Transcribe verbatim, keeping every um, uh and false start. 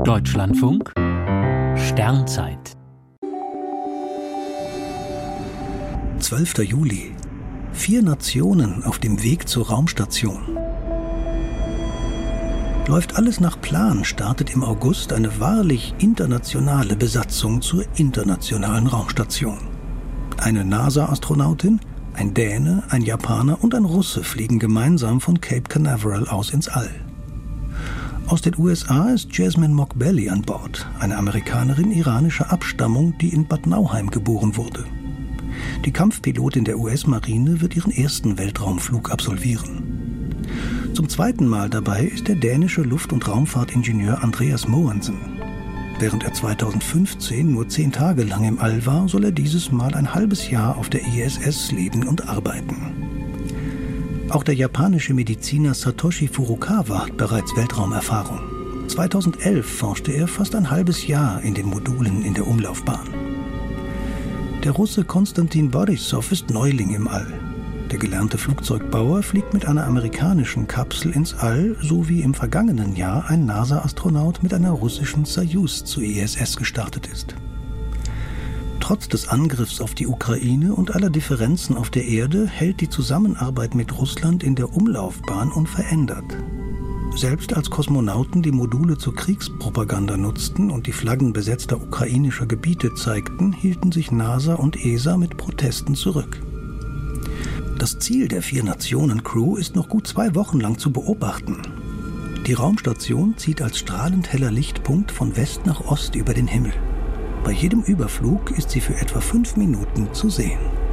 Deutschlandfunk Sternzeit zwölfter Juli. Vier Nationen auf dem Weg zur Raumstation. Läuft alles nach Plan, startet im August eine wahrlich internationale Besatzung zur internationalen Raumstation. Eine NASA-Astronautin, ein Däne, ein Japaner und ein Russe fliegen gemeinsam von Cape Canaveral aus ins All. Aus den U S A ist Jasmine Mockbelly an Bord, eine Amerikanerin iranischer Abstammung, die in Bad Nauheim geboren wurde. Die Kampfpilotin der U S-Marine wird ihren ersten Weltraumflug absolvieren. Zum zweiten Mal dabei ist der dänische Luft- und Raumfahrtingenieur Andreas Mogensen. Während er zweitausendfünfzehn nur zehn Tage lang im All war, soll er dieses Mal ein halbes Jahr auf der I S S leben und arbeiten. Auch der japanische Mediziner Satoshi Furukawa hat bereits Weltraumerfahrung. zweitausendelf forschte er fast ein halbes Jahr in den Modulen in der Umlaufbahn. Der Russe Konstantin Borissow ist Neuling im All. Der gelernte Flugzeugbauer fliegt mit einer amerikanischen Kapsel ins All, so wie im vergangenen Jahr ein NASA-Astronaut mit einer russischen Soyuz zur I S S gestartet ist. Trotz des Angriffs auf die Ukraine und aller Differenzen auf der Erde hält die Zusammenarbeit mit Russland in der Umlaufbahn unverändert. Selbst als Kosmonauten die Module zur Kriegspropaganda nutzten und die Flaggen besetzter ukrainischer Gebiete zeigten, hielten sich NASA und E S A mit Protesten zurück. Das Ziel der Vier-Nationen-Crew ist noch gut zwei Wochen lang zu beobachten. Die Raumstation zieht als strahlend heller Lichtpunkt von West nach Ost über den Himmel. Bei jedem Überflug ist sie für etwa fünf Minuten zu sehen.